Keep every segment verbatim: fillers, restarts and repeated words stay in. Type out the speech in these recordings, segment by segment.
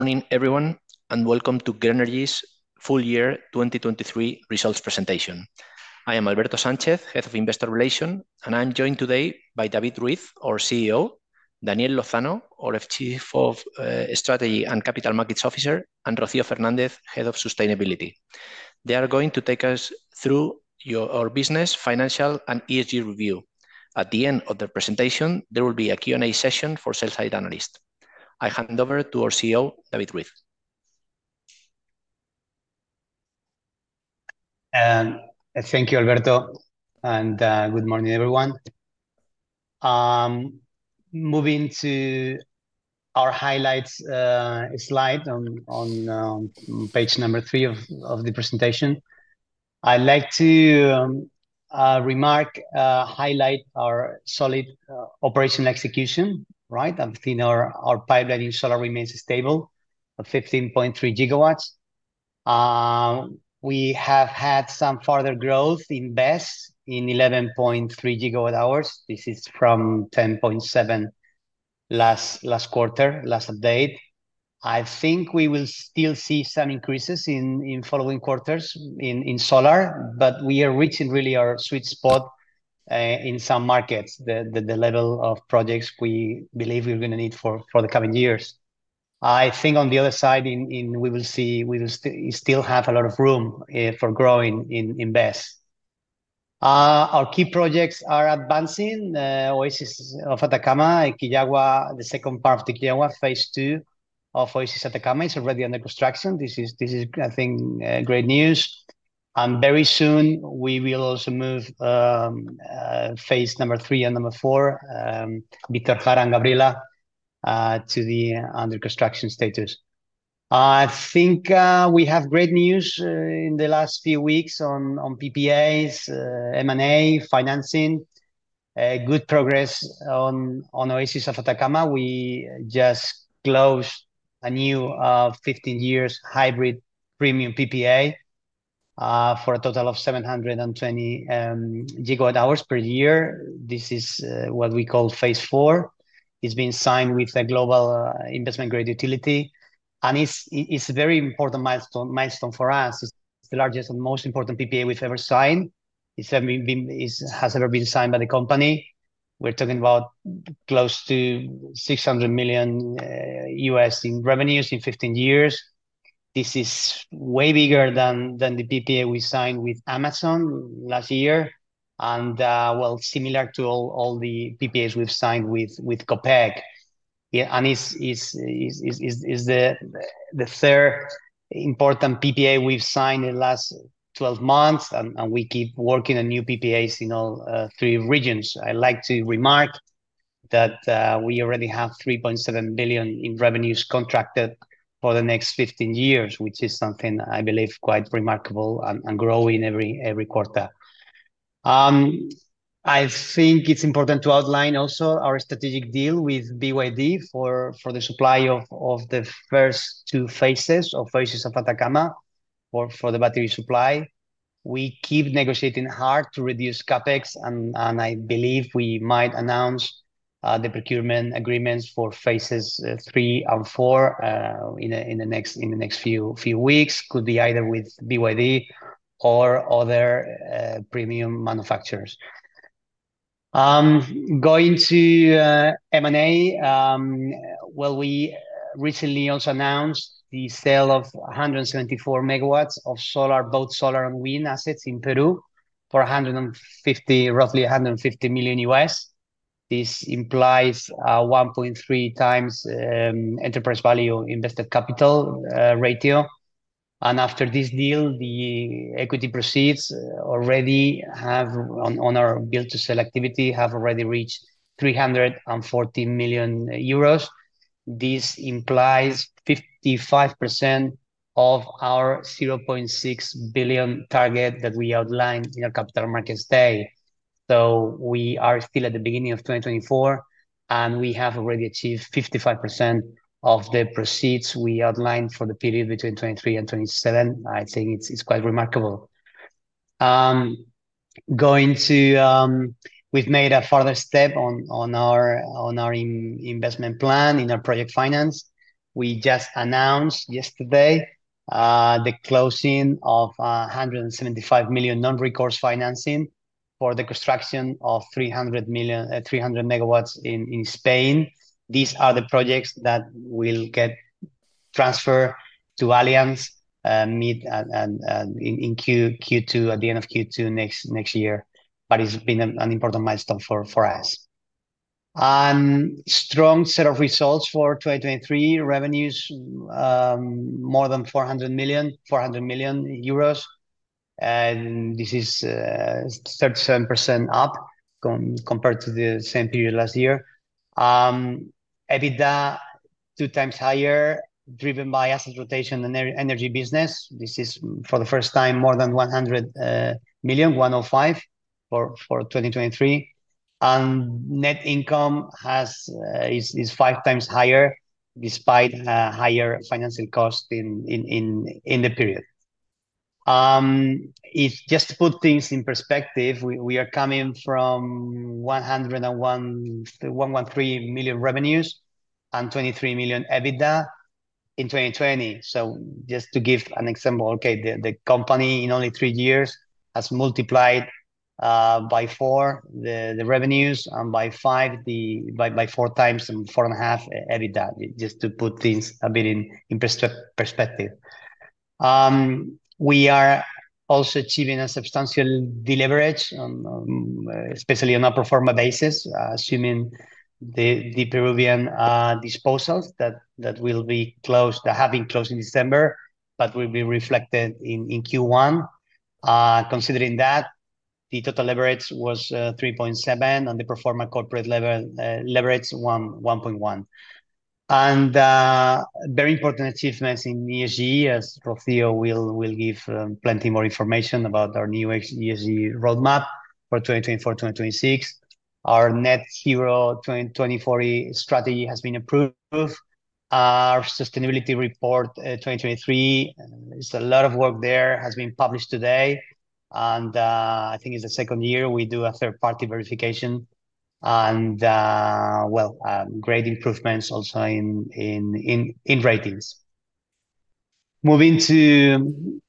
Morning, everyone, and welcome to Grenergy's full year twenty twenty-three results presentation. I am Alberto Sánchez, Head of Investor Relations, and I'm joined today by David Ruiz, our C E O, Daniel Lozano, our Chief of uh, Strategy and Capital Markets Officer, and Rocío Fernández, Head of Sustainability. They are going to take us through your, our business, financial, and E S G review. At the end of the presentation, there will be a Q and A session for sell-side analysts. I hand over to our C E O, David Ruiz. Um, thank you, Alberto, and uh, good morning, everyone. Um, moving to our highlights uh, slide on, on um, page number three of, of the presentation. I'd like to um, uh, remark, uh, highlight our solid uh, operational execution, right? I think our, our pipeline in solar remains stable at fifteen point three gigawatts. Uh, we have had some further growth in B E S in eleven point three gigawatt hours. This is from ten point seven last last quarter, last update. I think we will still see some increases in, in following quarters in, in solar, but we are reaching really our sweet spot uh, in some markets, the, the, the level of projects we believe we're going to need for, for the coming years. I think on the other side, in, in we will see we will st still have a lot of room uh, for growing in, in B E S. Uh, our key projects are advancing. Uh, Oasis of Atacama, Quillagua, the second part of the Quillagua, phase two of Oasis Atacama is already under construction. This is, this is I think, uh, great news. And very soon, we will also move um, uh, phase number three and number four, um, Víctor Jara and Gabriela, uh, to the uh, under construction status. I think uh, we have great news uh, in the last few weeks on, on P P As, uh, M and A, financing, uh, good progress on, on Oasis of Atacama. We just closed a new uh, fifteen years hybrid premium P P A uh, for a total of seven hundred twenty um, gigawatt hours per year. This is uh, what we call phase four. It's been signed with a global uh, investment grade utility. And it's, it's a very important milestone, milestone for us. It's the largest and most important P P A we've ever signed. It's ever been, it's, has ever been signed by the company. We're talking about close to six hundred million uh, U S in revenues in fifteen years. This is way bigger than, than the P P A we signed with Amazon last year. And uh, well, similar to all, all the P P As we've signed with, with Copec. Yeah, and is is is is is the the third important P P A we've signed in the last twelve months, and, and we keep working on new P P As in all uh, three regions. I like to remark that uh, we already have three point seven billion in revenues contracted for the next fifteen years, which is something I believe quite remarkable and, and growing every every quarter. Um, I think it's important to outline also our strategic deal with B Y D for, for the supply of, of the first two phases of Oasis of Atacama for, for the battery supply. We keep negotiating hard to reduce capex, and, and I believe we might announce uh, the procurement agreements for phases uh, three and four uh, in, a, in the next in the next few few weeks. Could be either with B Y D or other uh, premium manufacturers. Um, going to uh, M and A, um, well, we recently also announced the sale of one hundred seventy-four megawatts of solar, both solar and wind assets in Peru for one hundred fifty, roughly one hundred fifty million U S. This implies a one point three times um, enterprise value invested capital uh, ratio. And after this deal, the equity proceeds already have, on, on our build to sell activity, have already reached three hundred forty million euros. This implies fifty-five percent of our zero point six billion target that we outlined in our Capital Markets Day. So we are still at the beginning of twenty twenty-four, and we have already achieved fifty-five percent of the proceeds we outlined for the period between twenty-three and twenty-seven. I think it's it's quite remarkable. Um, going to um, we've made a further step on on our on our in, investment plan in our project finance. we just announced yesterday uh, the closing of uh, one hundred seventy-five million non-recourse financing for the construction of three hundred million, uh, three hundred megawatts in, in Spain. These are the projects that will get transferred to Allianz uh, mid and, and, and in, in Q, Q2, at the end of Q two next, next year. But it's been an, an important milestone for, for us. And strong set of results for twenty twenty-three, revenues um, more than four hundred million, four hundred million euros. And this is uh, thirty-seven percent up com compared to the same period last year. Um, EBITDA two times higher, driven by asset rotation and energy business. This is for the first time more than one hundred uh, million, one hundred five for, for twenty twenty-three. And net income has uh, is, is five times higher despite uh, higher financial cost in, in, in, in the period. Um, if just to put things in perspective, we, we are coming from one hundred one, one hundred thirteen million revenues and twenty-three million EBITDA in twenty twenty. So just to give an example, okay, the, the company in only three years has multiplied uh, by four the, the revenues and by five the by, by four times and four and a half EBITDA, just to put things a bit in, in perspective. Um, we are also achieving a substantial deleverage, on, um, especially on a pro forma basis, uh, assuming the the Peruvian uh, disposals that that will be closed, that have been closed in December, but will be reflected in in Q one. Uh, considering that, the total leverage was uh, three point seven, and the pro forma corporate level uh, leverage one one point one. And uh, very important achievements in E S G, as Rocío will will give um, plenty more information about our new E S G roadmap for twenty twenty-four to twenty twenty-six. Our net zero twenty forty strategy has been approved. Our sustainability report uh, twenty twenty-three, uh, there's a lot of work there, has been published today. And uh, I think it's the second year we do a third party verification. And uh, well, um, great improvements also in, in, in, in ratings. Moving to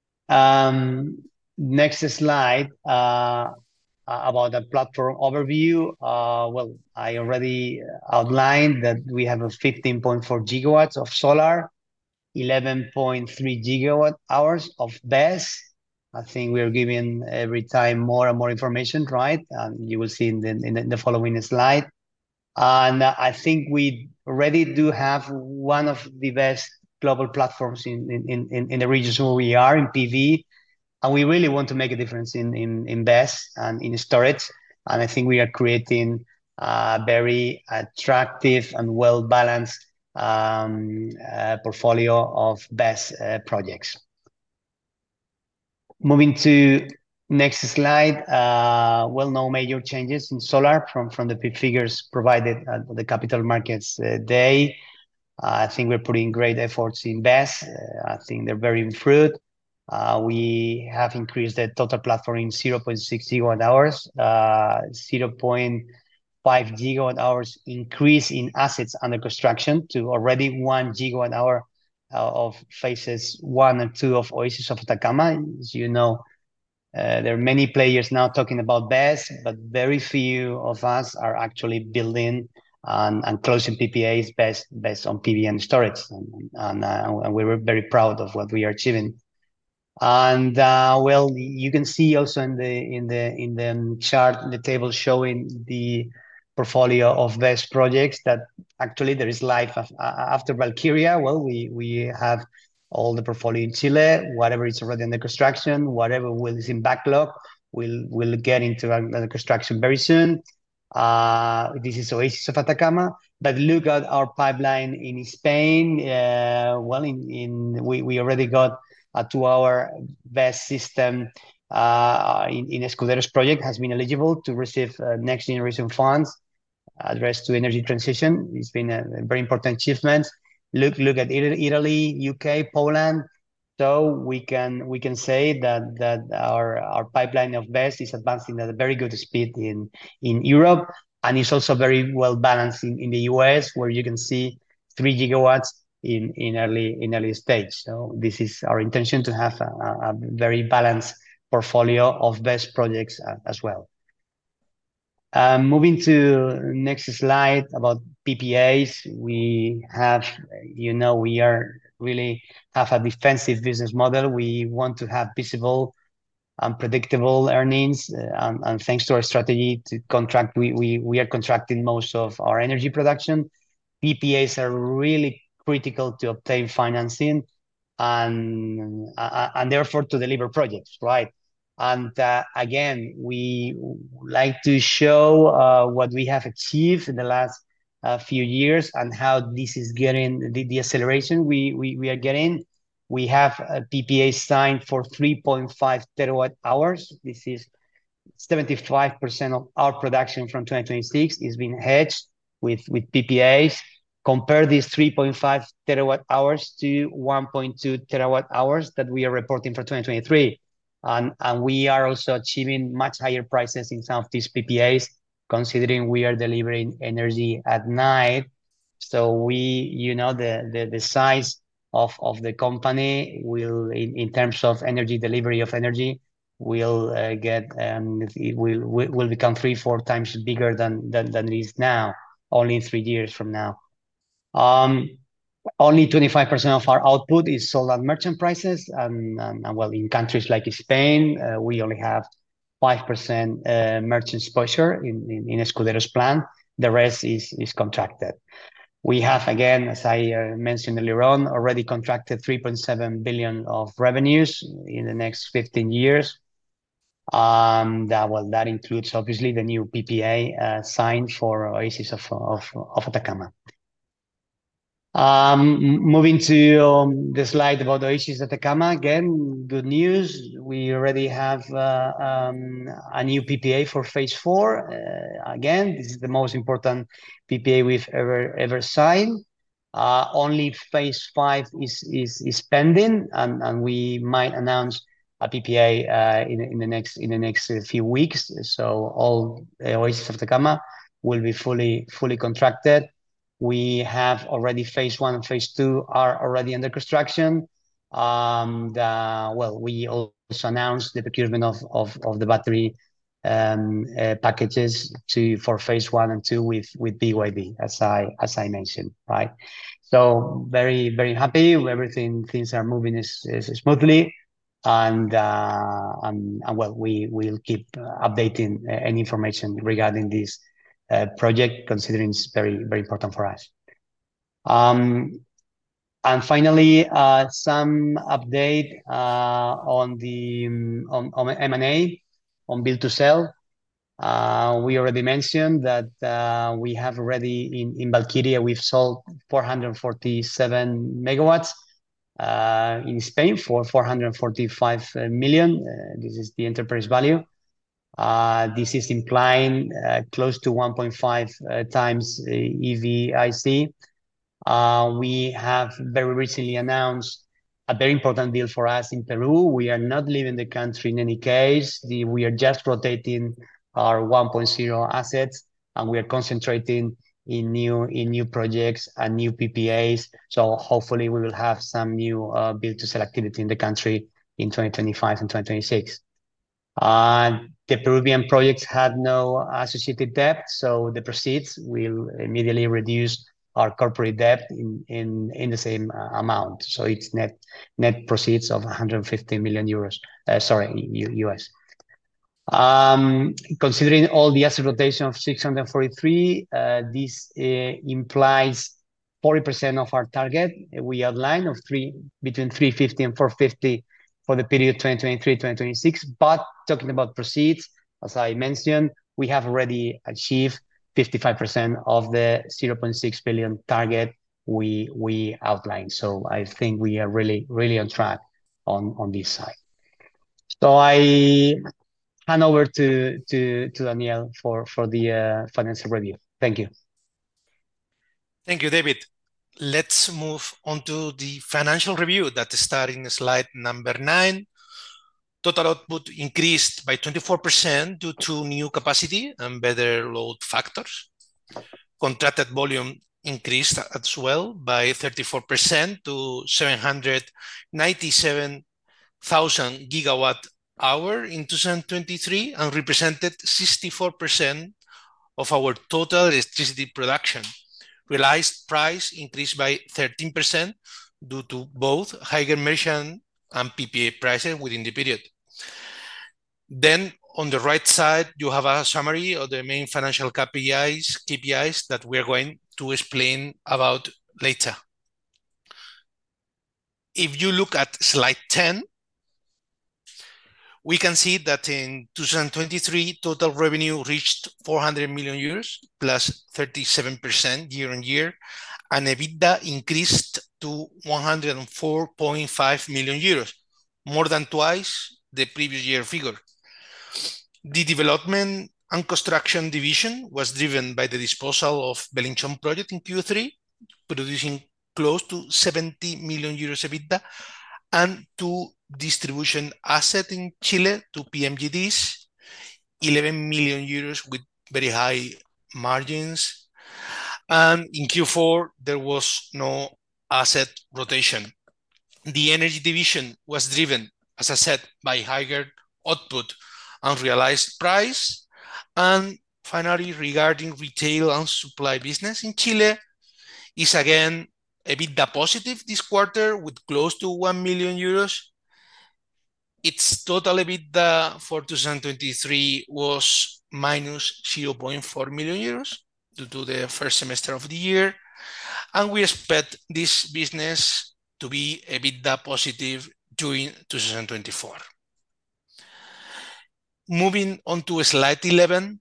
um, next slide, uh, about the platform overview. Uh, well, I already outlined that we have a fifteen point four gigawatts of solar, eleven point three gigawatt hours of B E S. I think we're giving every time more and more information, right? And you will see in the, in the, in the following slide. And I think we already do have one of the best global platforms in, in, in, in the regions where we are in P V. And we really want to make a difference in, in, in B E S and in storage. And I think we are creating a very attractive and well-balanced um, uh, portfolio of B E S uh, projects. Moving to next slide, uh, well, no major changes in solar from, from the figures provided at the Capital Markets uh, Day. Uh, I think we're putting great efforts in B E S. Uh, I think they're bearing fruit. Uh, we have increased the total platform in zero point six gigawatt hours, uh, zero point five gigawatt hours increase in assets under construction to already one gigawatt hour uh, of phases one and two of Oasis of Atacama. As you know, uh, there are many players now talking about B E S, but very few of us are actually building and, and closing P P As based, based on P V and storage. And, and, uh, and we were very proud of what we are achieving. And uh, well, you can see also in the in the in the chart, in the table showing the portfolio of B E S projects, that actually there is life after Valkyria. Well, we we have all the portfolio in Chile, whatever is already under construction, whatever will is in backlog, will will get into under construction very soon. Uh, this is Oasis of Atacama. But look at our pipeline in Spain. Uh, well, in in we we already got a two-hour B E S system uh, in, in Escuderos project has been eligible to receive uh, next generation funds addressed to energy transition. It's been a, a very important achievement. Look, look at Italy, U K, Poland. So we can we can say that that our our pipeline of B E S is advancing at a very good speed in in Europe, and it's also very well balanced in, in the U S, where you can see three gigawatts in, in early in early stage. So this is our intention, to have a, a very balanced portfolio of best projects uh, as well. Um, moving to next slide about P P As, we have, you know, we are really have a defensive business model. We want to have visible and predictable earnings, uh, and, and thanks to our strategy to contract, we, we, we are contracting most of our energy production. P P As are really critical to obtain financing and, uh, and therefore to deliver projects, right? And uh, again, we like to show uh, what we have achieved in the last uh, few years and how this is getting the, the acceleration we, we, we are getting. We have a P P A signed for three point five terawatt hours. This is seventy-five percent of our production from twenty twenty-six is being hedged with, with P P As. Compare these three point five terawatt hours to one point two terawatt hours that we are reporting for twenty twenty-three. And, and we are also achieving much higher prices in some of these P P As, considering we are delivering energy at night. So we, you know, the, the, the size of, of the company will, in, in terms of energy delivery of energy, will uh, get, um, it will, will become three, four times bigger than, than, than it is now, only in three years from now. Um, only twenty-five percent of our output is sold at merchant prices, and, and, and well, in countries like Spain, uh, we only have five percent uh, merchant exposure in, in, in Escudero's plan. The rest is, is contracted. We have, again, as I uh, mentioned earlier on, already contracted three point seven billion of revenues in the next fifteen years. Um, that, well, that includes obviously the new P P A uh, signed for Oasis of, of, of Atacama. Um, moving to um, the slide about Oasis Atacama, again, good news. We already have uh, um, a new P P A for phase four. Uh, again, this is the most important P P A we've ever ever signed. Uh, only phase five is is is pending, and and we might announce a P P A uh, in in the next in the next few weeks. So all Oasis of Atacama will be fully fully contracted. We have already phase one and phase two are already under construction. Um, the, well, we also announced the procurement of, of, of the battery um, uh, packages to for phase one and two with, with B Y D, as I as I mentioned, right? So very, very happy. Everything, things are moving is, is smoothly. And, uh, and, and well, we will keep updating uh, any information regarding this Uh, project, considering it's very, very important for us. Um, and finally, uh, some update uh, on the um, on, on M and A, on build to sell. Uh, we already mentioned that uh, we have already in, in Valkyria, we've sold four hundred forty-seven megawatts uh, in Spain for four hundred forty-five million. Uh, this is the enterprise value. Uh, this is implying uh, close to one point five uh, times uh, E V I C. Uh, we have very recently announced a very important deal for us in Peru. We are not leaving the country in any case. The, we are just rotating our one point zero assets, and we are concentrating in new in new projects and new P P As. So hopefully we will have some new uh, build-to-sell activity in the country in twenty twenty-five and twenty twenty-six. Uh, the Peruvian projects had no associated debt, so the proceeds will immediately reduce our corporate debt in, in, in the same uh, amount. So it's net net proceeds of one hundred fifty million euros, uh, sorry, U S. Um, considering all the asset rotation of six hundred forty-three, uh, this uh, implies forty percent of our target we outlined of three between three fifty and four fifty for the period twenty twenty-three to twenty twenty-six. But talking about proceeds, as I mentioned, we have already achieved fifty-five percent of the zero point six billion target we we outlined. So I think we are really, really on track on, on this side. So I hand over to, to, to Daniel for, for the uh, financial review. Thank you. Thank you, David. Let's move on to the financial review that starts in slide number nine. Total output increased by twenty-four percent due to new capacity and better load factors. Contracted volume increased as well by thirty-four percent to seven hundred ninety-seven thousand gigawatt hour in two thousand twenty-three and represented sixty-four percent of our total electricity production. Realized price increased by thirteen percent due to both higher merchant and P P A prices within the period. Then on the right side, you have a summary of the main financial K P Is, K P Is that we are going to explain about later. If you look at slide ten, we can see that in two thousand twenty-three, total revenue reached four hundred million euros, plus thirty-seven percent year on year, and EBITDA increased to one hundred four point five million euros, more than twice the previous year figure. The development and construction division was driven by the disposal of Belinchón project in Q three, producing close to seventy million euros EBITDA, and two distribution asset in Chile to P M G Ds, eleven million euros with very high margins. And in Q four, there was no asset rotation. The energy division was driven, as I said, by higher output and realized price. And finally, regarding retail and supply business in Chile, is again EBITDA positive this quarter with close to one million euros. Its total EBITDA for two thousand twenty-three was minus zero point four million euros due to the first semester of the year. And we expect this business to be EBITDA positive during two thousand twenty-four. Moving on to slide eleven,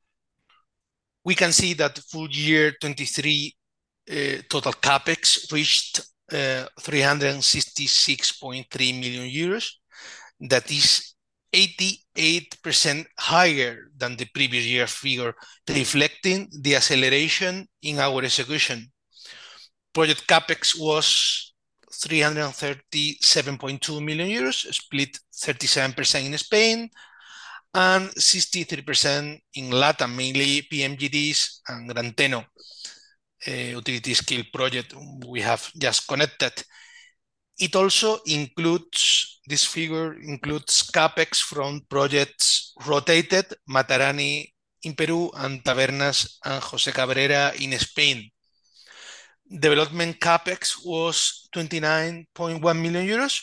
we can see that full year twenty-three uh, total capex reached uh, three hundred sixty-six point three million euros. That is eighty-eight percent higher than the previous year figure, reflecting the acceleration in our execution. Project capex was three hundred thirty-seven point two million euros, split thirty-seven percent in Spain and sixty-three percent in Latin, mainly P M G Ds and Gran Teno, a utility scale project we have just connected. It also includes, this figure includes capex from projects rotated, Matarani in Peru and Tabernas and José Cabrera in Spain. Development capex was twenty-nine point one million euros.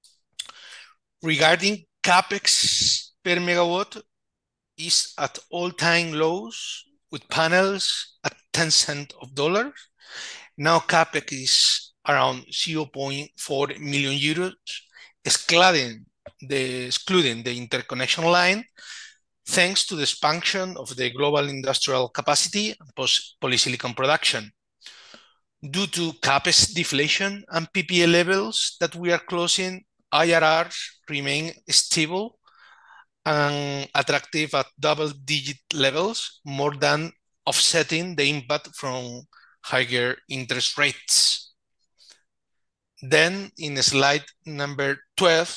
Regarding capex per megawatt, is at all-time lows with panels at ten cents of dollars. Now capex is around zero point four million euros, excluding the, excluding the interconnection line, thanks to the expansion of the global industrial capacity and polysilicon production. Due to capex deflation and P P A levels that we are closing, I R Rs remain stable and attractive at double-digit levels, more than offsetting the impact from higher interest rates. Then in slide number twelve,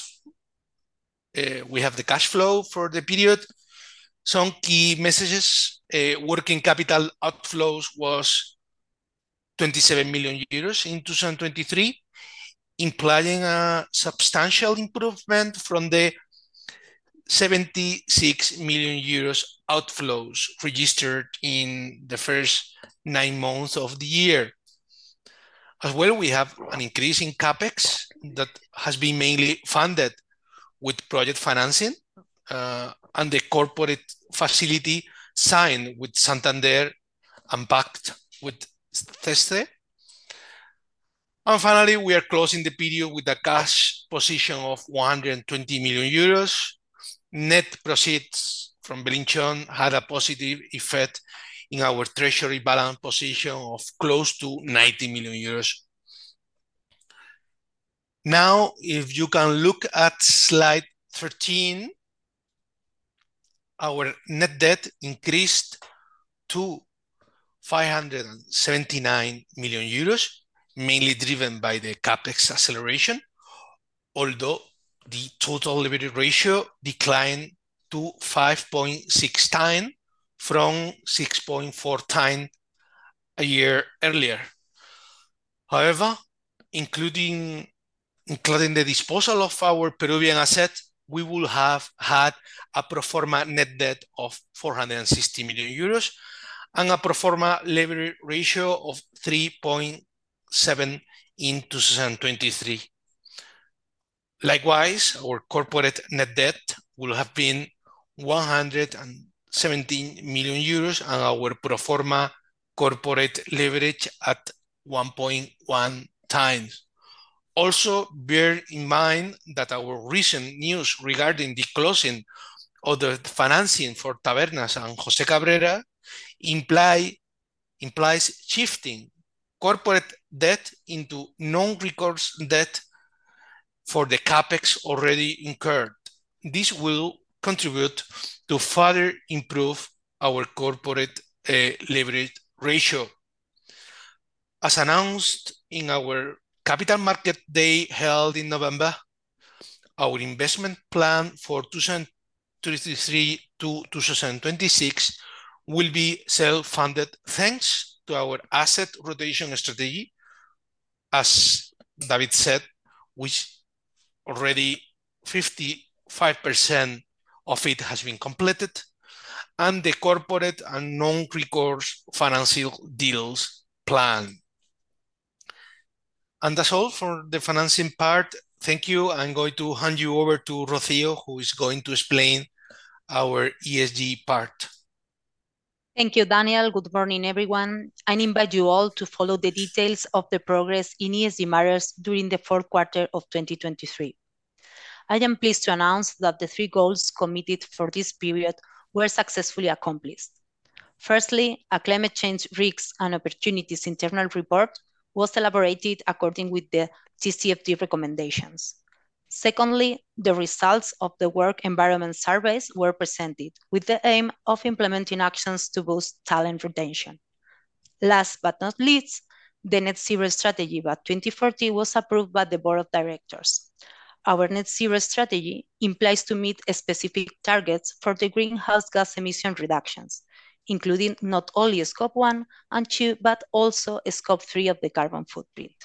uh, we have the cash flow for the period. Some key messages: uh, working capital outflows was twenty-seven million euros in two thousand twenty-three, implying a substantial improvement from the seventy-six million euros outflows registered in the first nine months of the year. As well, we have an increase in capex that has been mainly funded with project financing uh, and the corporate facility signed with Santander and backed with Ceste. And finally, we are closing the period with a cash position of one hundred twenty million euros. Net proceeds from Belinchón had a positive effect in our treasury balance position of close to ninety million euros. Now, if you can look at slide thirteen, our net debt increased to five hundred seventy-nine million euros, mainly driven by the capex acceleration, although the total leverage ratio declined to five point six times from six point four times a year earlier. However, including, including the disposal of our Peruvian asset, we will have had a pro forma net debt of four hundred sixty million euros and a pro forma leverage ratio of three point seven in two thousand twenty-three. Likewise, our corporate net debt will have been one hundred seventeen million euros and our pro forma corporate leverage at one point one times. Also, bear in mind that our recent news regarding the closing of the financing for Tabernas and José Cabrera imply, implies shifting corporate debt into non-recourse debt for the capex already incurred. This will contribute to further improve our corporate uh, leverage ratio. As announced in our Capital Market Day held in November, our investment plan for two thousand twenty-three to two thousand twenty-six will be self-funded thanks to our asset rotation strategy, as David said, which already fifty-five percent of it has been completed, and the corporate and non-recourse financial deals plan. And that's all for the financing part. Thank you. I'm going to hand you over to Rocío, who is going to explain our E S G part. Thank you, Daniel. Good morning, everyone. I invite you all to follow the details of the progress in E S G matters during the fourth quarter of twenty twenty-three. I am pleased to announce that the three goals committed for this period were successfully accomplished. Firstly, a climate change risks and opportunities internal report was elaborated according with the T C F D recommendations. Secondly, the results of the work environment surveys were presented with the aim of implementing actions to boost talent retention. Last but not least, the Net Zero Strategy by twenty forty was approved by the Board of Directors. Our Net Zero Strategy implies to meet specific targets for the greenhouse gas emission reductions, including not only Scope one and two, but also Scope three of the carbon footprint.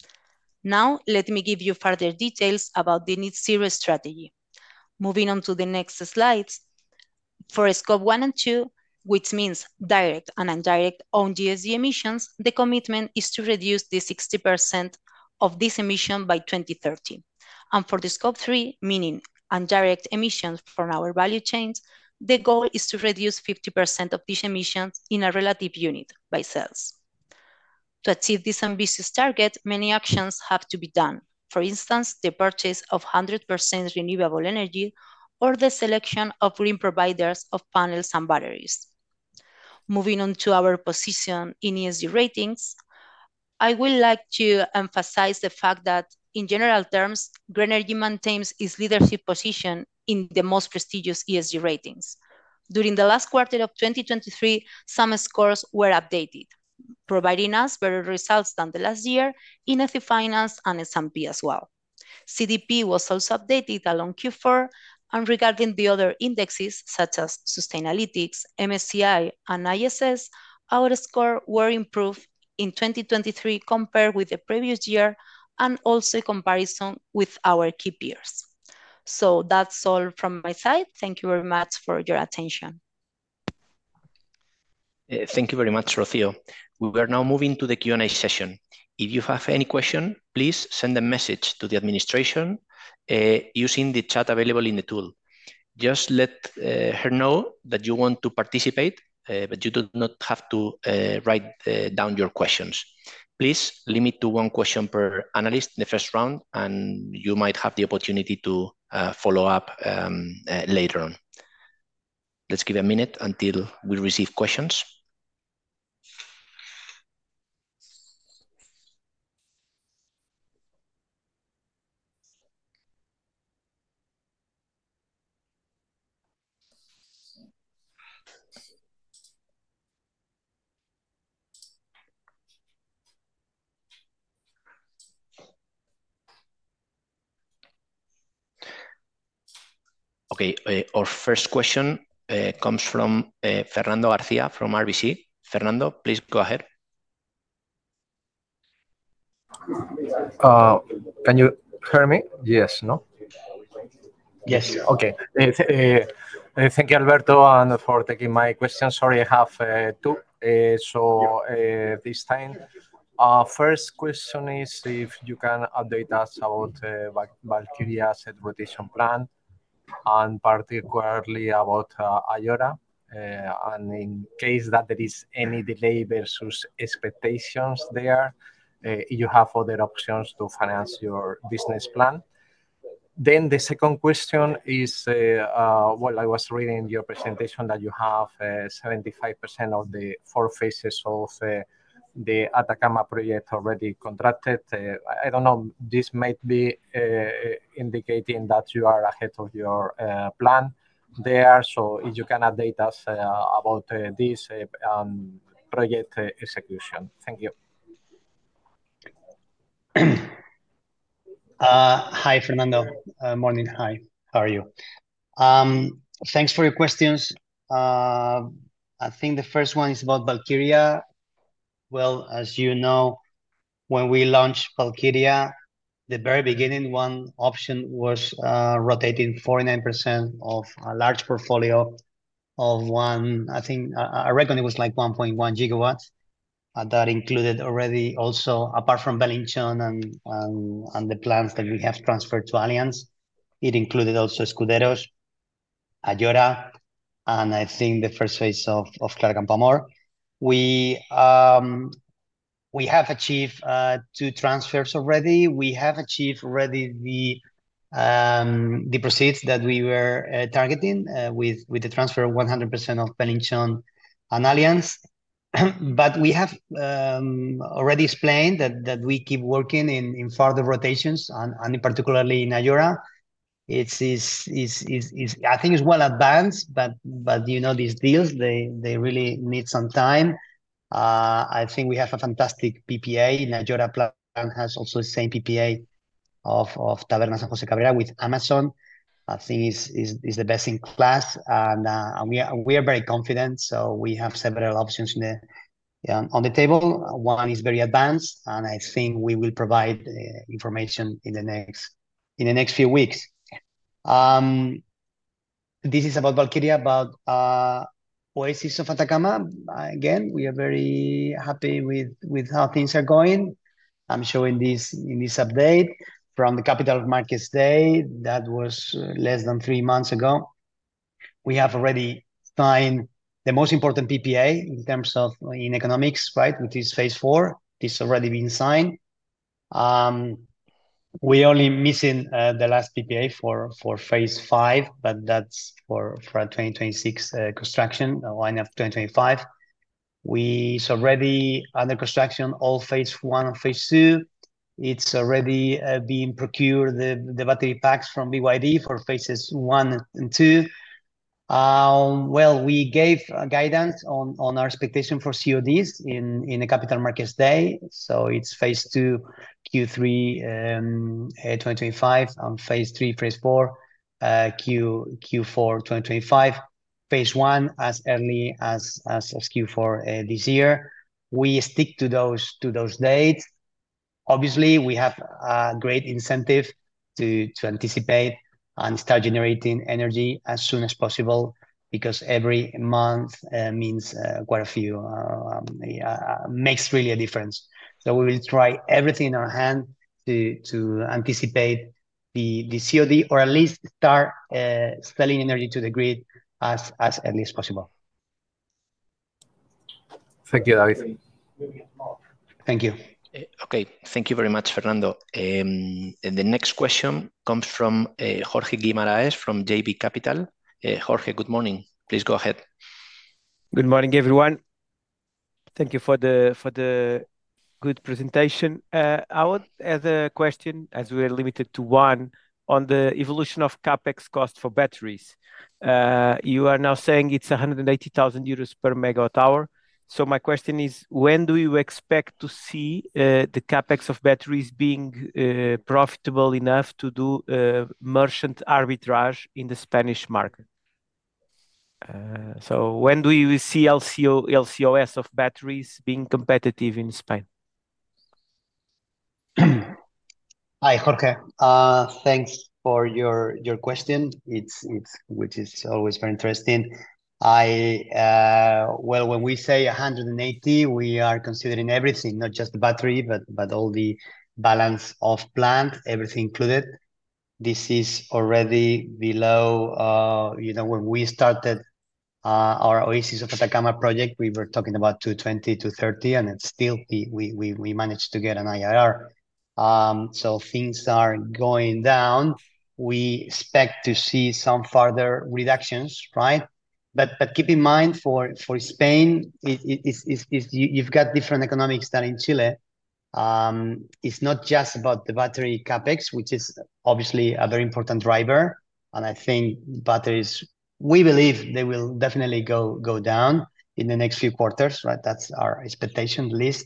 Now, let me give you further details about the Net Zero Strategy. Moving on to the next slides, for Scope one and two, which means direct and indirect own G H G emissions, the commitment is to reduce the sixty percent of this emission by twenty thirty. And for the Scope three, meaning indirect emissions from our value chains, the goal is to reduce fifty percent of these emissions in a relative unit by sales. To achieve this ambitious target, many actions have to be done. For instance, the purchase of one hundred percent renewable energy or the selection of green providers of panels and batteries. Moving on to our position in E S G ratings, I would like to emphasize the fact that in general terms, Grenergy maintains its leadership position in the most prestigious E S G ratings. During the last quarter of twenty twenty-three, some scores were updated, providing us better results than the last year in F T Finance and S and P as well. C D P was also updated along Q four, and regarding the other indexes such as Sustainalytics, M S C I, and I S S, our score were improved in twenty twenty-three compared with the previous year and also in comparison with our key peers. So that's all from my side. Thank you very much for your attention. Uh, thank you very much, Rocío. We are now moving to the Q and A session. If you have any question, please send a message to the administration uh, using the chat available in the tool. Just let uh, her know that you want to participate, uh, but you do not have to uh, write uh, down your questions. Please limit to one question per analyst in the first round, and you might have the opportunity to uh, follow up um, uh, later on. Let's give a minute until we receive questions. Okay, uh, our first question uh, comes from uh, Fernando Garcia from R B C. Fernando, please go ahead. Uh, can you hear me? Yes, no? Yes. Okay. Uh, th- uh, uh, thank you, Alberto, and for taking my question. Sorry, I have uh, two. Uh, so uh, this time, uh, first question is if you can update us about uh, Val- Valkyria asset rotation plan, and particularly about uh, Ayora. Uh, and in case that there is any delay versus expectations there, uh, you have other options to finance your business plan. Then the second question is, uh, uh, well, I was reading your presentation that you have uh, seventy-five percent of the four phases of uh, the Atacama project already contracted. Uh, I don't know, this might be uh, indicating that you are ahead of your uh, plan there. So if you can update us uh, about uh, this uh, um, project uh, execution. Thank you. Uh, hi, Fernando. Uh, morning. Hi. How are you? Um, thanks for your questions. Uh, I think the first one is about Valkyria. Well, as you know, when we launched Valkyria, the very beginning, one option was uh, rotating forty-nine percent of a large portfolio of one, I think, I, I reckon it was like one point one gigawatts. Uh, that included already also, apart from Belinchón and, and, and the plants that we have transferred to Allianz, it included also Escuderos, Ayora, and I think the first phase of, of Clara Campoamor. We, um, we have achieved uh, two transfers already. We have achieved already the um, the proceeds that we were uh, targeting uh, with, with the transfer of one hundred percent of Belinchón and Allianz. But we have um, already explained that, that we keep working in, in further rotations, and, and particularly in Ayora. It's is is is is I think it's well advanced, but but you know these deals they they really need some time. Uh, I think we have a fantastic P P A. Ayora plan has also the same P P A of of Tabernas San Jose Cabrera with Amazon. I think is is is the best in class, and uh, and we are we are very confident. So we have several options in the um, on the table. One is very advanced, and I think we will provide uh, information in the next in the next few weeks. Um, this is about Valkyria, about uh, Oasis of Atacama. Again, we are very happy with with how things are going. I'm showing this in this update from the Capital Markets Day. That was less than three months ago. We have already signed the most important P P A in terms of in economics, right, which is phase four. It's already been signed. Um, we're only missing uh, the last P P A for, for phase five, but that's for, for a twenty twenty-six uh, construction, line of twenty twenty-five. We it's already under construction, all phase one and phase two. It's already uh, being procured, the, the battery packs from B Y D for phases one and two. Um, well, we gave uh, guidance on, on our expectation for C O Ds in, in the Capital Markets Day. So it's phase two, Q three, um, uh, twenty twenty-five, and phase three, phase four, uh, Q, Q4 twenty twenty-five. Phase one as early as, as, as Q four uh, this year. We stick to those to those dates. Obviously, we have a great incentive to, to anticipate and start generating energy as soon as possible, because every month uh, means uh, quite a few, uh, um, uh, makes really a difference. So we will try everything in our hand to, to anticipate the, the C O D, or at least start uh, selling energy to the grid as, as early as possible. Thank you, David. Thank you. Okay, thank you very much, Fernando. Um, the next question comes from uh, Jorge Guimaraes from J B Capital. Uh, Jorge, good morning. Please go ahead. Good morning, everyone. Thank you for the for the good presentation. Uh, I would have a question, as we are limited to one, on the evolution of capex cost for batteries. Uh, you are now saying it's one hundred eighty thousand euros per megawatt hour. So my question is, when do you expect to see uh, the capex of batteries being uh, profitable enough to do uh, merchant arbitrage in the Spanish market? Uh, so when do you see L C O, L C O S of batteries being competitive in Spain? Hi, Jorge. Uh, thanks for your your question. It's it's which is always very interesting. I uh, well, when we say one hundred eighty, we are considering everything, not just the battery, but but all the balance of plant, everything included. This is already below. Uh, you know, when we started uh, our Oasis of Atacama project, we were talking about two twenty, two thirty, and it's still we we we we managed to get an I R R. Um, so things are going down. We expect to see some further reductions, right? But but keep in mind for for Spain, it, it, it's, it's, it's, you, you've got different economics than in Chile. Um, it's not just about the battery capex, which is obviously a very important driver, and I think batteries, we believe they will definitely go go down in the next few quarters, right? That's our expectation list.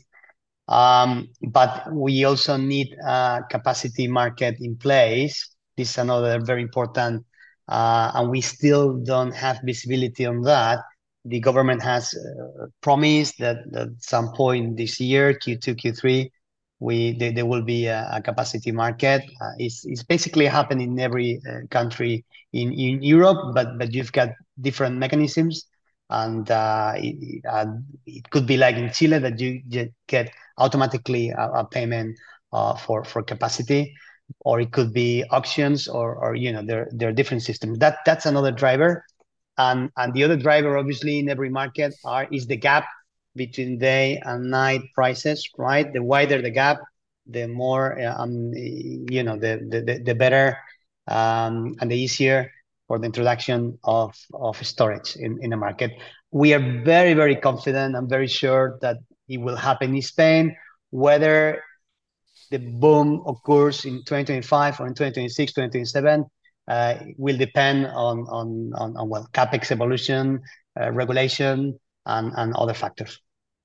Um, but we also need a capacity market in place. This is another very important, uh, and we still don't have visibility on that. The government has uh, promised that, that at some point this year, Q two, Q three, we there, there will be a, a capacity market. Uh, it's, it's basically happening in every uh, country in, in Europe, but but you've got different mechanisms, and uh, it, uh, it could be like in Chile that you, you get automatically a, a payment uh, for for capacity, or it could be auctions, or or you know there there are different systems. That that's another driver, and and the other driver obviously in every market are is the gap between day and night prices, right? The wider the gap, the more uh, um you know the the the better um, and the easier for the introduction of of storage in in the market. We are very very confident and very sure that it will happen in Spain. Whether the boom occurs in twenty twenty-five or in twenty twenty-six, twenty twenty-seven, uh, will depend on, on, on, on well, capex evolution, uh, regulation, and, and other factors.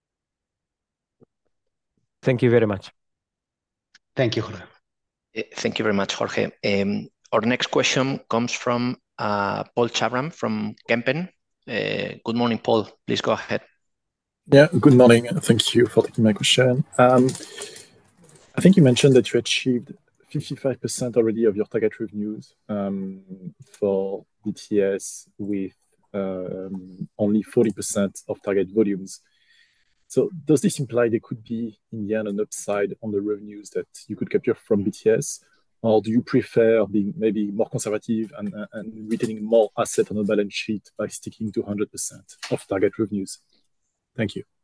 Thank you very much. Thank you, Jorge. Thank you very much, Jorge. Um, our next question comes from uh, Paul Chabram from Kempen. Uh, good morning, Paul. Please go ahead. Yeah, good morning. Thank you for taking my question. Um, I think you mentioned that you achieved fifty-five percent already of your target revenues um, for B T S with um, only forty percent of target volumes. So does this imply there could be, in the end, an upside on the revenues that you could capture from B T S? Or do you prefer being maybe more conservative and, and retaining more asset on the balance sheet by sticking to one hundred percent of target revenues? Thank you.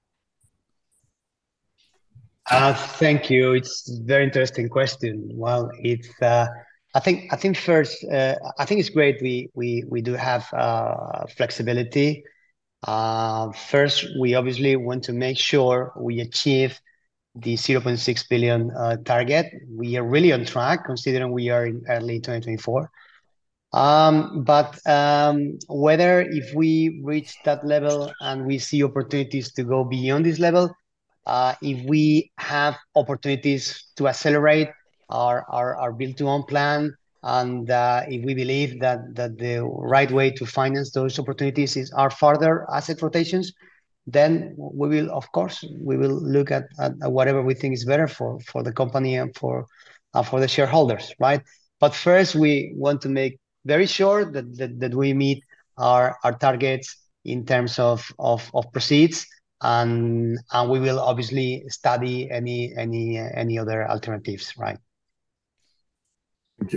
Uh, thank you. It's a very interesting question. Well, it's uh, I think I think first uh, I think it's great we we we do have uh, flexibility. Uh, first, we obviously want to make sure we achieve the zero point six billion uh, target. We are really on track considering we are in early twenty twenty-four. Um, but um, whether if we reach that level and we see opportunities to go beyond this level, uh, if we have opportunities to accelerate our, our, our build to own plan, and uh, if we believe that, that the right way to finance those opportunities is our further asset rotations, then we will, of course, we will look at, at whatever we think is better for, for the company and for, uh, for the shareholders, right? But first, we want to make very sure that, that, that we meet our, our targets in terms of, of, of proceeds, and, and we will obviously study any, any, any other alternatives, right? Thank you.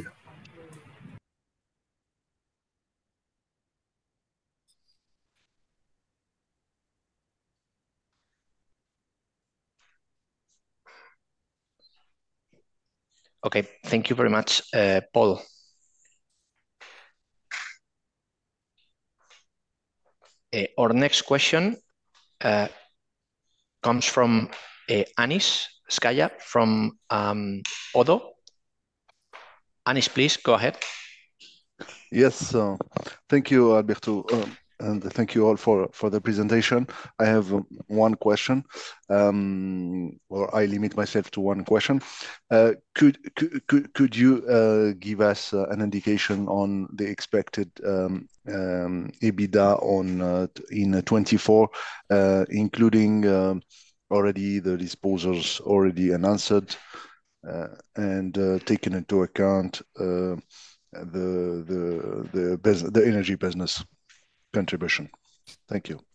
Okay, thank you very much, uh, Paul. Uh, our next question uh, comes from uh, Anis Skaya from um, Odo. Anis, please go ahead. Yes, uh, thank you, Alberto, um, and thank you all for, for the presentation. I have um, one question, um, or I limit myself to one question. Uh, could, could, could, could you uh, give us uh, an indication on the expected um, um, EBITDA on uh, in twenty-four, uh, including um, already the disposals already announced, uh, and uh, taking into account uh, the the the business, the energy business contribution. Thank you.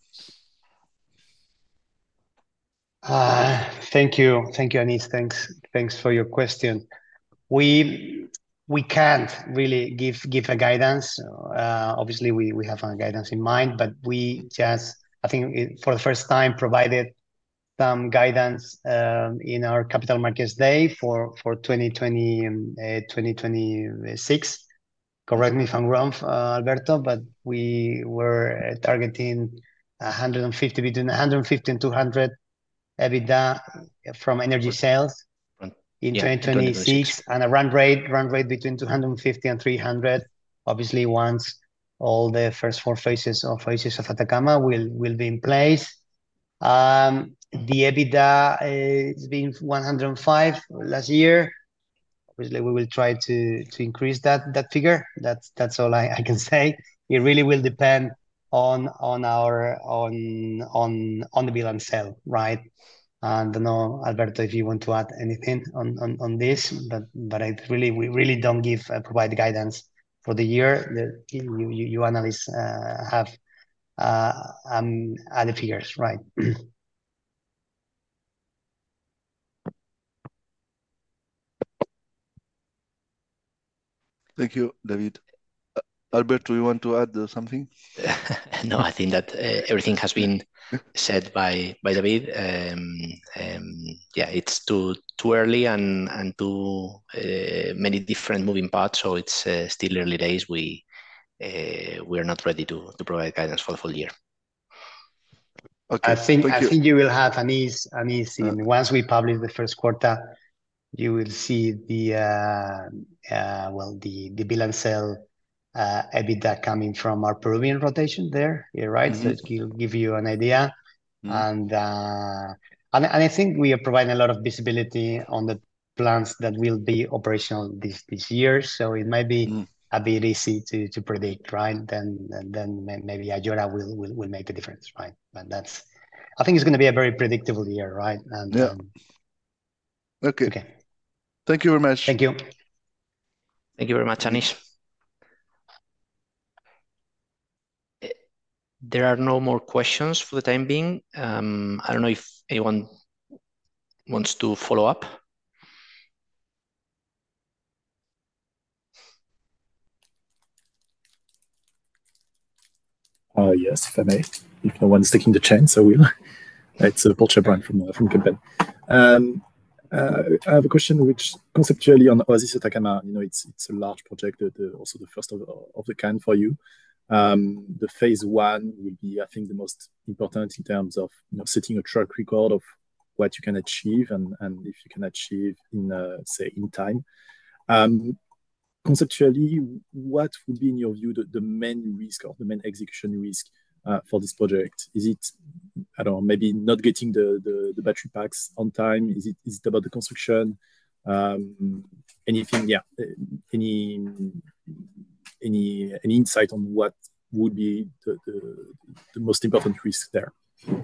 Uh, thank you, thank you, Anis. Thanks, thanks for your question. We we can't really give give a guidance. Uh, obviously, we we have a guidance in mind, but we just, I think, it, for the first time, provided some guidance um, in our Capital Markets Day for for twenty twenty, uh, twenty twenty-six. Correct me if I'm wrong, uh, Alberto, but we were targeting one hundred fifty, between one hundred fifty and two hundred EBITDA from energy sales in Yeah, twenty twenty-six, and a run rate run rate between two hundred fifty and three hundred. Obviously, once all the first four phases of Oasis of Atacama will will be in place. Um, the EBITDA has been one hundred five last year. Obviously, we will try to to increase that that figure. That's that's all I, I can say. It really will depend on on our on on on the bill and sell, right? I don't know, Alberto, if you want to add anything on, on, on this, but but I really we really don't give uh, provide guidance for the year. The, you, you you analysts uh, have uh, um other figures, right? Thank you, David. Uh, Alberto, you want to add uh, something? No, I think that uh, everything has been said by by David. Um, um, yeah, it's too too early and and too uh, many different moving parts. So it's uh, still early days. We uh, we're not ready to to provide guidance for the full year. Okay. I think Thank I you. think you will have an ease an ease in Uh, once we publish the first quarter. You will see the uh, uh, well the the bill and sell uh, EBITDA coming from our Peruvian rotation there. Yeah, right. mm-hmm. So it will give you an idea, mm-hmm. and uh, and and I think we are providing a lot of visibility on the plants that will be operational this this year. So it might be mm-hmm. a bit easy to to predict, right? Then then maybe Ayora will will will make the difference, right? But that's, I think it's going to be a very predictable year, right? And yeah. um, Okay. Okay. Thank you very much. Thank you. Thank you very much, Anis. There are no more questions for the time being. Um, I don't know if anyone wants to follow up. Uh, yes, if I may. If no one's taking the chance, I will. It's uh, Paul Chabran from uh, from Kempen. Um, uh, I have a question which conceptually on Oasis Atacama, you know, it's it's a large project, the, the, also the first of, of the kind for you. Um, the phase one will be, I think, the most important in terms of, you know, setting a track record of what you can achieve and, and if you can achieve in, uh, say, in time. Um, conceptually, what would be, in your view, the, the main risk or the main execution risk uh, for this project? Is it, I don't know, maybe not getting the, the, the battery packs on time? Is it, is it about the construction? Um, anything, yeah, any, any, any insight on what would be the, the, the most important risk there?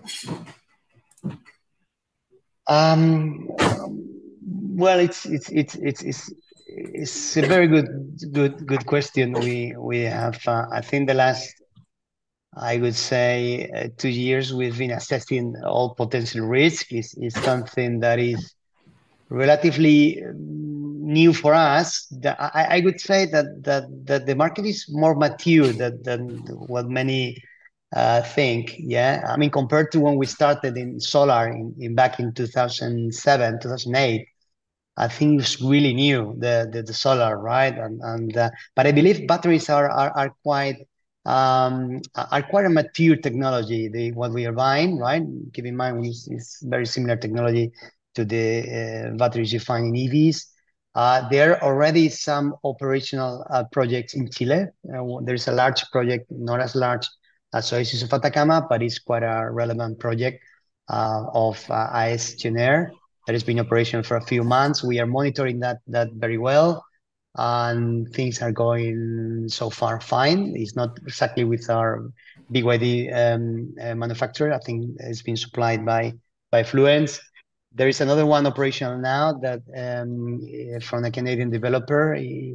Um, well, it's, it's, it's, it's, it's, it's a very good, good, good question. We, we have, uh, I think the last, I would say, uh, two years we've been assessing all potential risk. Is is something that is relatively new for us. The, I, I would say that that that the market is more mature than, than what many uh, think. Yeah, I mean, compared to when we started in solar in, in back in two thousand seven, two thousand eight, I think it's really new, the the, the solar, right? And and uh, but I believe batteries are are, are quite um, are quite a mature technology. The what we are buying, right? Keep in mind, we, it's very similar technology to the uh, batteries you find in E Vs. Uh, there are already some operational uh, projects in Chile. Uh, there's a large project, not as large as Oasis of Atacama, but it's quite a relevant project uh, of uh, A E S Gener that has been operational for a few months. We are monitoring that that very well, and things are going so far fine. It's not exactly with our B Y D um, uh, manufacturer. I think it's been supplied by by Fluence. There is another one operational now that um, from a Canadian developer,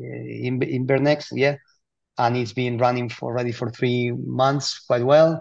in Invernex, yeah, and it's been running for already for three months quite well.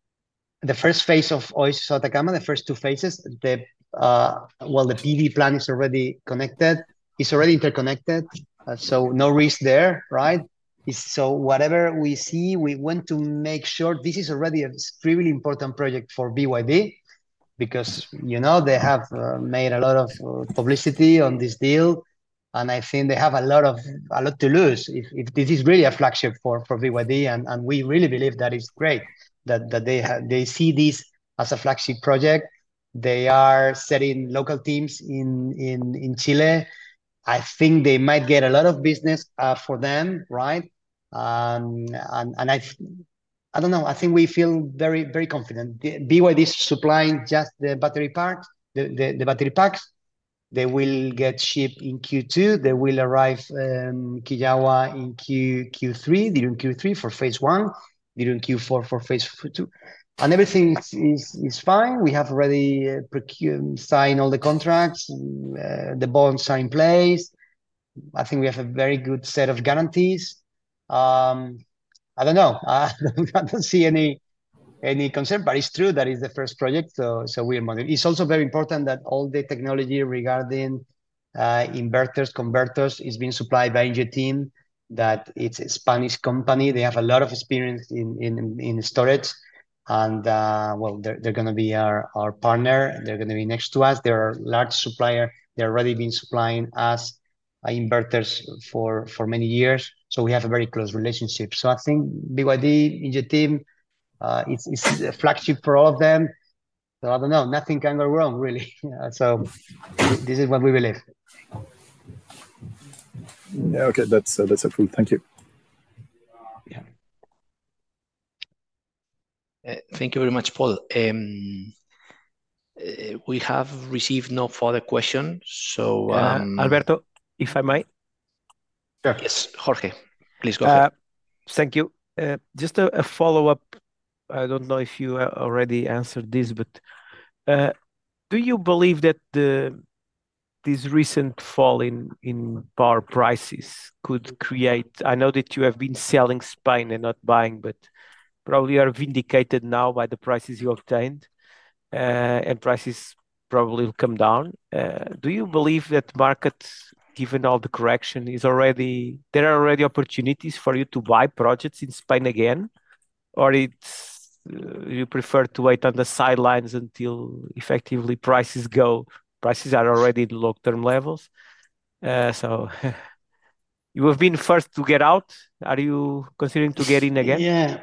The first phase of Oasis Atacama, the first two phases, the uh, well, the P V plant is already connected, it's already interconnected, uh, so no risk there, right? It's, so whatever we see, we want to make sure this is already a extremely important project for B Y D, because you know they have uh, made a lot of uh, publicity on this deal, and I think they have a lot of a lot to lose if, if this is really a flagship for for B Y D, and and we really believe that is great that that they have they see this as a flagship project. They are setting local teams in in in Chile. I think they might get a lot of business uh, for them, right? Um, and and I I don't know. I think we feel very, very confident. The B Y D is supplying just the battery parts, the, the, the battery packs. They will get shipped in Q two. They will arrive um, Kijawa in Q, Q3, during Q three for phase one, during Q four for phase two. And everything is, is, is fine. We have already uh, procured, signed all the contracts. Uh, the bonds are in place. I think we have a very good set of guarantees. Um, I don't know. I don't, I don't see any any concern, but it's true that it's the first project, so so we're monitoring. It's also very important that all the technology regarding uh, inverters, converters is being supplied by Ingeteam. That it's a Spanish company. They have a lot of experience in in, in storage, and uh, well, they're they're going to be our our partner. They're going to be next to us. They're a large supplier. They're already been supplying us uh, inverters for for many years. So we have a very close relationship. So I think B Y D, Ingeteam, uh, it's, it's a flagship for all of them. So I don't know, nothing can go wrong, really. Uh, so this is what we believe. Yeah, okay, that's uh, that's helpful. Thank you. Yeah. Uh, thank you very much, Paul. Um, uh, we have received no further questions, so um, uh, Alberto, if I may. Sure. Yes, Jorge, please go uh, ahead. Thank you. Uh, just a, a follow-up. I don't know if you already answered this, but uh, do you believe that the this recent fall in, in power prices could create, I know that you have been selling Spain and not buying, but probably are vindicated now by the prices you obtained, uh, and prices probably will come down. Uh, do you believe that market, given all the correction, is already, there are already opportunities for you to buy projects in Spain again? Or it's, uh, you prefer to wait on the sidelines until effectively prices go, prices are already in long-term levels. Uh, so you have been first to get out. Are you considering to get in again? Yeah.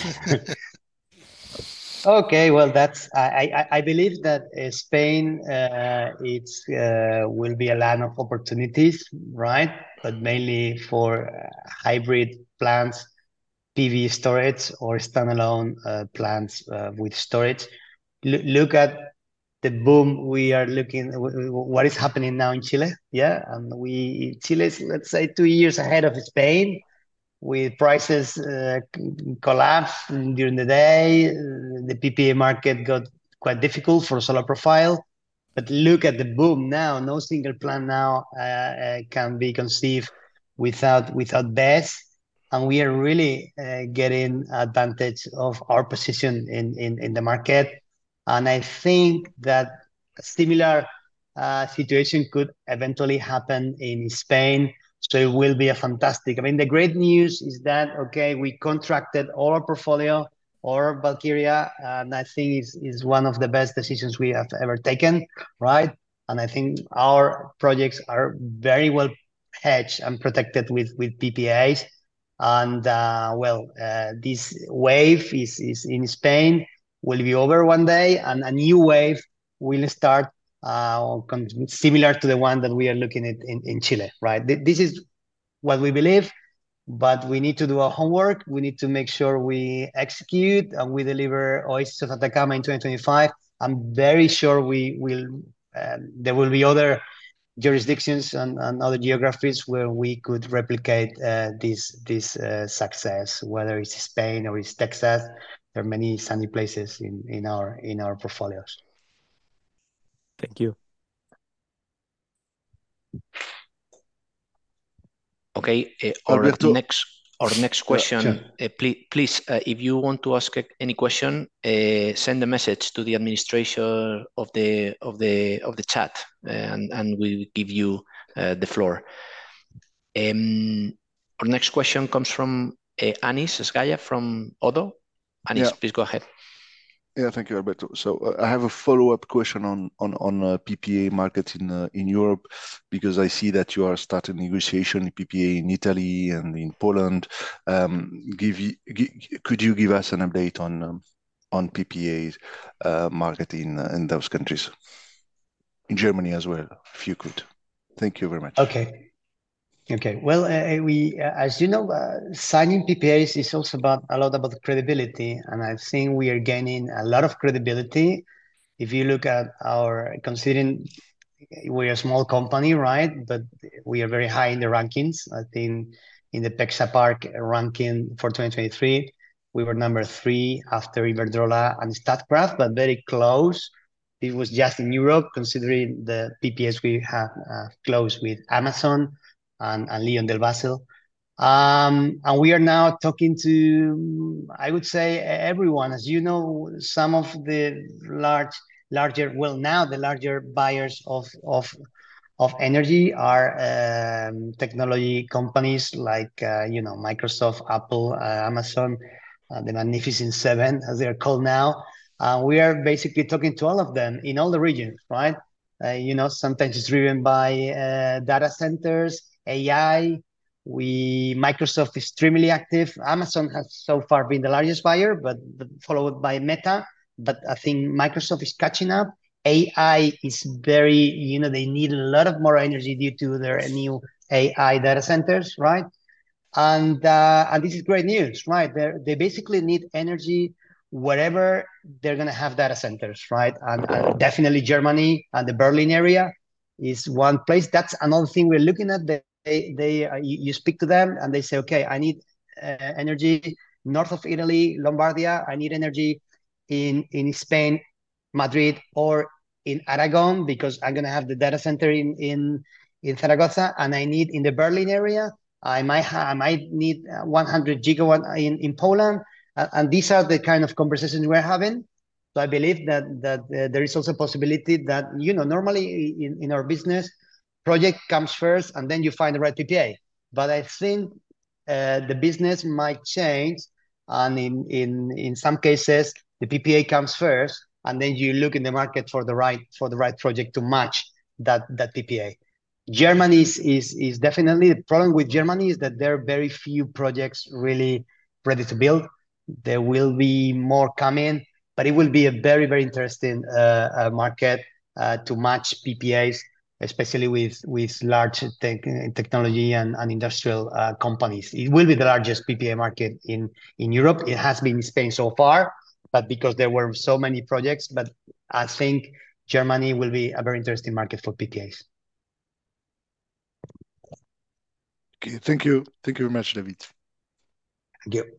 Okay, well, that's I I, I believe that uh, Spain uh, it's uh, will be a land of opportunities, right? But mainly for uh, hybrid plants, P V storage, or standalone uh, plants uh, with storage. L look at the boom we are looking. What is happening now in Chile? Yeah, and we Chile is, let's say, two years ahead of Spain, with prices uh, collapse during the day. The P P A market got quite difficult for solar profile. But look at the boom now. No single plant now uh, uh, can be conceived without without B E S. And we are really uh, getting advantage of our position in, in, in the market. And I think that a similar uh, situation could eventually happen in Spain. So it will be a fantastic. I mean, the great news is that, okay, we contracted all our portfolio, or Valkyria, and I think is is one of the best decisions we have ever taken, right? And I think our projects are very well hedged and protected with with P P As. And uh, well, uh, this wave is is in Spain, will be over one day, and a new wave will start uh, similar to the one that we are looking at in, in Chile, right? This is what we believe, but we need to do our homework. We need to make sure we execute and we deliver Oasis of Atacama in twenty twenty-five. I'm very sure we will. Um, there will be other jurisdictions and, and other geographies where we could replicate uh, this this uh, success, whether it's Spain or it's Texas. There are many sunny places in, in our in our portfolios. Thank you. Okay, uh, our Alberto. next our next question. Yeah, sure. uh, please, please uh, if you want to ask any question, uh, send a message to the administration of the of the of the chat, and and we will give you uh, the floor. Um, our next question comes from uh, Anis Esgaya from Odo. Anis, Yeah. please go ahead. Yeah, thank you, Alberto. So uh, I have a follow-up question on on on uh, P P A market in uh, in Europe, because I see that you are starting negotiation P P A in Italy and in Poland. Um, give you, could you give us an update on um, on P P A uh, market in uh, in those countries, in Germany as well, if you could? Thank you very much. Okay. Okay. Well, uh, we, uh, as you know, uh, signing P P As is also about a lot about credibility, and I think we are gaining a lot of credibility. If you look at our, considering we're a small company, right? But we are very high in the rankings. I think in the Pexapark ranking for twenty twenty-three, we were number three after Iberdrola and Statkraft, but very close. It was just in Europe, considering the P P As we have uh, closed with Amazon and, and Leon del Basel. Um, and we are now talking to, I would say, everyone. As you know, some of the large, larger, well, now the larger buyers of of of energy are um, technology companies like uh, you know, Microsoft, Apple, uh, Amazon, uh, the Magnificent Seven, as they are called now. Uh, we are basically talking to all of them in all the regions, right? Uh, you know, sometimes it's driven by uh, data centers, A I. We Microsoft is extremely active. Amazon has so far been the largest buyer, but, but followed by Meta. But I think Microsoft is catching up. A I is very, you know, they need a lot of more energy due to their new A I data centers, right? And uh, and this is great news, right? They they basically need energy wherever they're gonna have data centers, right? And, and definitely Germany and the Berlin area is one place. That's another thing we're looking at. They they, they uh, you, you speak to them and they say, okay, I need uh, energy north of Italy, Lombardia. I need energy in in Spain, Madrid, or in Aragon, because I'm gonna have the data center in in in Zaragoza, and I need in the Berlin area. I might ha- I might need one hundred gigawatt in in Poland, uh, and these are the kind of conversations we're having. So I believe that that uh, there is also a possibility that, you know, normally in, in our business, project comes first and then you find the right P P A. But I think uh, the business might change, and in in in some cases the P P A comes first, and then you look in the market for the right for the right project to match that that P P A. Germany is, is, is definitely, the problem with Germany is that there are very few projects really ready to build. There will be more coming, but it will be a very, very interesting uh, uh, market uh, to match P P As, especially with, with large tech, technology and, and industrial uh, companies. It will be the largest P P A market in, in Europe. It has been in Spain so far, but because there were so many projects, but I think Germany will be a very interesting market for P P As. Okay, thank you. Thank you very much, David. Thank you.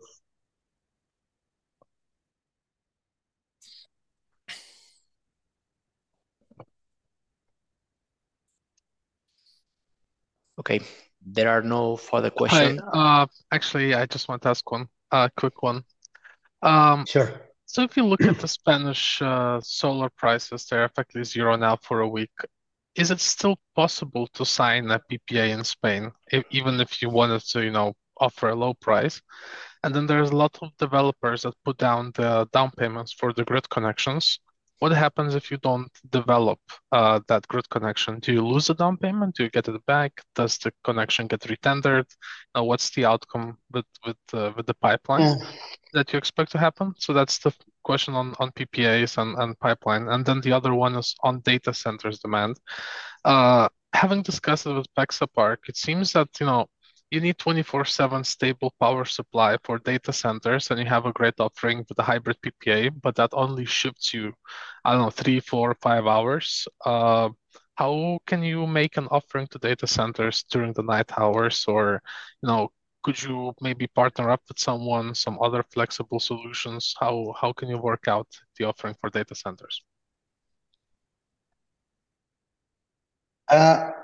Okay, there are no further Hi. questions. Uh, actually, I just want to ask one, uh, quick one. Um, Sure. so if you look at the Spanish uh, solar prices, they're effectively zero now for a week. Is it still possible to sign a P P A in Spain, if, even if you wanted to, you know, offer a low price? And then there's a lot of developers that put down the down payments for the grid connections. What happens if you don't develop uh, that grid connection? Do you lose the down payment? Do you get it back? Does the connection get retendered? Uh, what's the outcome with with uh, with the pipeline Mm. that you expect to happen? So that's the question on on P P As and, and pipeline. And then the other one is on data centers demand. Uh, having discussed it with Pexapark, it seems that, you know, you need twenty-four seven stable power supply for data centers, and you have a great offering with the hybrid P P A, but that only shifts you, I don't know, three, four, five hours. Uh, how can you make an offering to data centers during the night hours? Or, you know, could you maybe partner up with someone, some other flexible solutions? How how can you work out the offering for data centers? Uh,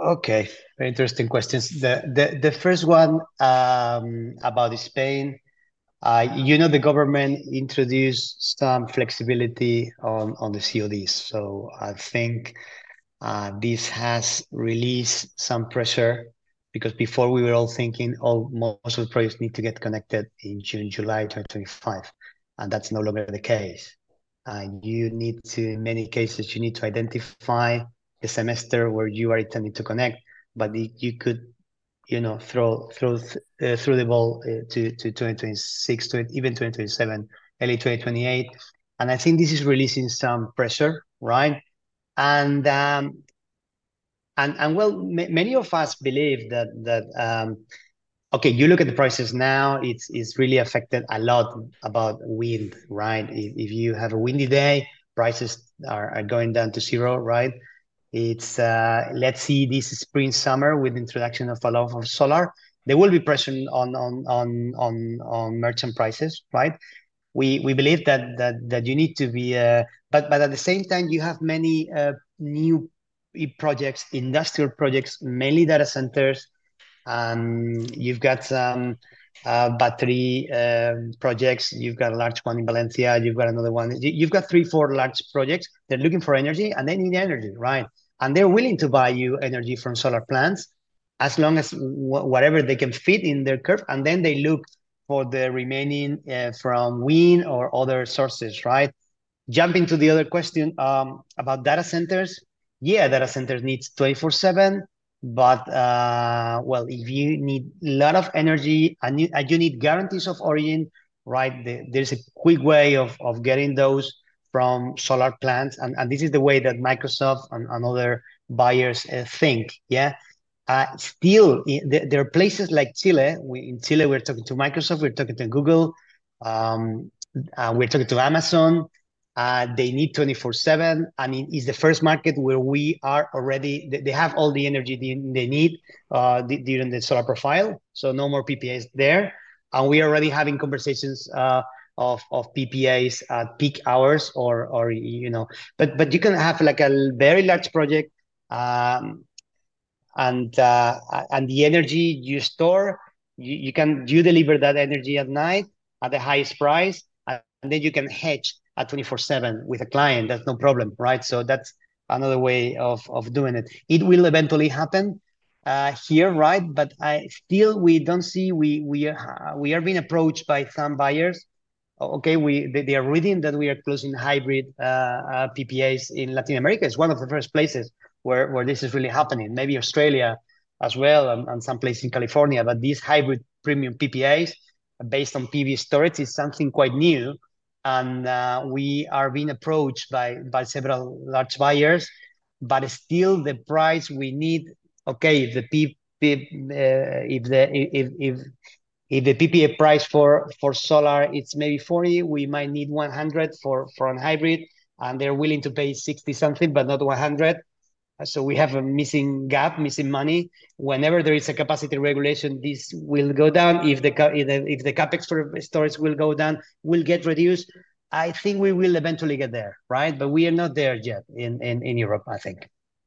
Okay, very interesting questions. The the, the first one um, about Spain, uh, you know, the government introduced some flexibility on, on the C O Ds. So I think uh, this has released some pressure because before we were all thinking, oh, most of the projects need to get connected in June, July twenty twenty-five. And that's no longer the case. Uh, you need to, in many cases, you need to identify the semester where you are intending to connect, but you could, you know, throw throw uh, through the ball uh, to to twenty twenty-six, to even twenty twenty-seven, early twenty twenty-eight, and I think this is releasing some pressure, right? And um, and and well, many of us believe that that um, okay, you look at the prices now, it's it's really affected a lot about wind, right? If, if you have a windy day, prices are, are going down to zero, right? It's uh, let's see this spring summer with the introduction of a lot of solar, there will be pressure on on on on on merchant prices, right? We we believe that that that you need to be, uh, but but at the same time you have many uh, new projects, industrial projects, mainly data centers. Um, you've got some uh, battery um, projects. You've got a large one in Valencia. You've got another one. You've got three, four large projects. They're looking for energy and they need energy, right? And they're willing to buy you energy from solar plants as long as wh whatever they can fit in their curve. And then they look for the remaining uh, from wind or other sources, right? Jumping to the other question um, about data centers. Yeah, data centers needs twenty-four seven. But, uh, well, if you need a lot of energy and you, and you need guarantees of origin, right, the, there's a quick way of, of getting those from solar plants. And, and this is the way that Microsoft and, and other buyers uh, think, yeah? Uh, still, there are places like Chile. We, in Chile, we're talking to Microsoft, we're talking to Google, um, uh, we're talking to Amazon. Uh, they need twenty-four seven. I mean, it's the first market where we are already, they, they have all the energy they, they need uh, during the solar profile. So no more P P As there. And we are already having conversations uh, of, of P P As at peak hours or, or, you know, but, but you can have like a very large project um, and, uh, and the energy you store, you, you can, you deliver that energy at night at the highest price, and then you can hedge at twenty-four seven with a client. That's no problem, right? So that's another way of, of doing it. It will eventually happen uh, here, right? But I still, we don't see, we we are, we are being approached by some buyers. Okay, we they, they are reading that we are closing hybrid uh, uh, P P As in Latin America. It's one of the first places where, where this is really happening. Maybe Australia as well, and, and some place in California. But these hybrid premium P P As based on P V storage is something quite new. And uh, we are being approached by, by several large buyers, but still the price we need, okay, if the P P, uh, if the if if if the P P A price for for solar it's maybe forty, we might need one hundred for for a hybrid, and they're willing to pay sixty something, but not one hundred. So we have a missing gap, missing money. Whenever there is a capacity regulation, this will go down. If the if the, if the capex for storage will go down, will get reduced. I think we will eventually get there, right? But we are not there yet in in, in Europe, I think.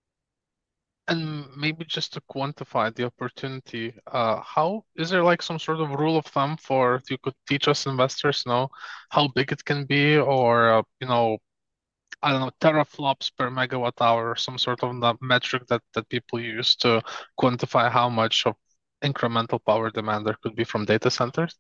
And maybe just to quantify the opportunity, uh, how is there like some sort of rule of thumb for you could teach us investors know how big it can be, or uh, you know, I don't know, teraflops per megawatt hour, or some sort of metric that, that people use to quantify how much of incremental power demand there could be from data centers?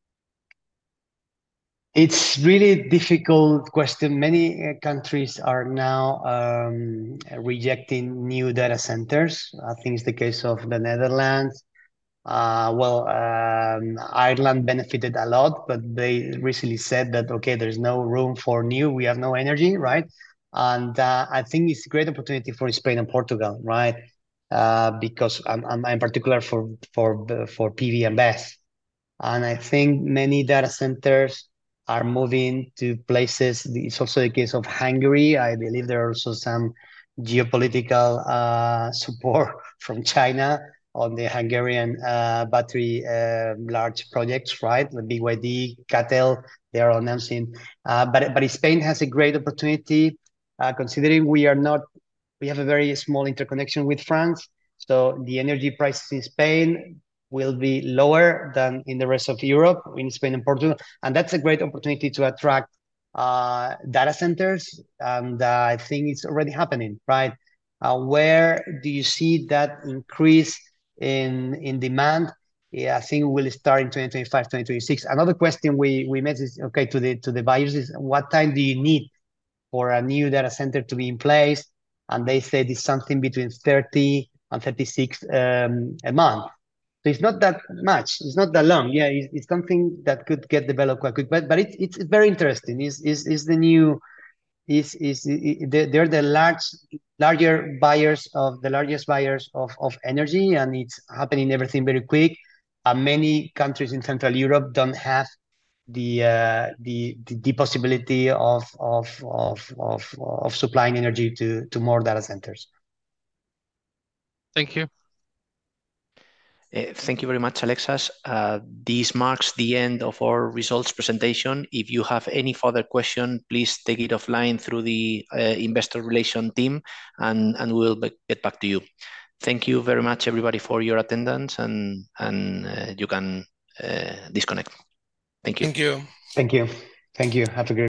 It's really difficult question. Many uh, countries are now um, rejecting new data centers. I think it's the case of the Netherlands. Uh, well, um, Ireland benefited a lot, but they recently said that, okay, there's no room for new, we have no energy, right? And uh, I think it's a great opportunity for Spain and Portugal, right? Uh, because I'm, I'm in particular for, for, for P V and B E S. And I think many data centers are moving to places. It's also the case of Hungary. I believe there are also some geopolitical uh, support from China on the Hungarian uh, battery uh, large projects, right? The B Y D, Catel, they are announcing. Uh, but, but Spain has a great opportunity, uh, considering we are not, we have a very small interconnection with France. So the energy prices in Spain will be lower than in the rest of Europe, in Spain and Portugal. And that's a great opportunity to attract uh, data centers. And uh, I think it's already happening, right? Uh, where do you see that increase in, in demand? Yeah, I think we'll start in twenty twenty-five, twenty twenty-six. Another question we, we met is, okay, to the, to the buyers is, what time do you need for a new data center to be in place? And they said it's something between thirty and thirty-six um, a month. So it's not that much. It's not that long. Yeah, it's, it's something that could get developed quite quick. But but it's it's very interesting. Is is is the new is is they're the large larger buyers of the largest buyers of of energy, and it's happening everything very quick. And many countries in Central Europe don't have the uh, the, the the possibility of of of of of supplying energy to to more data centers. Thank you. Uh, thank you very much, Alexas. Uh, this marks the end of our results presentation. If you have any further question, please take it offline through the uh, investor relation team, and, and we'll be, get back to you. Thank you very much, everybody, for your attendance, and, and uh, you can uh, disconnect. Thank you. Thank you. Thank you. Thank you. Have a great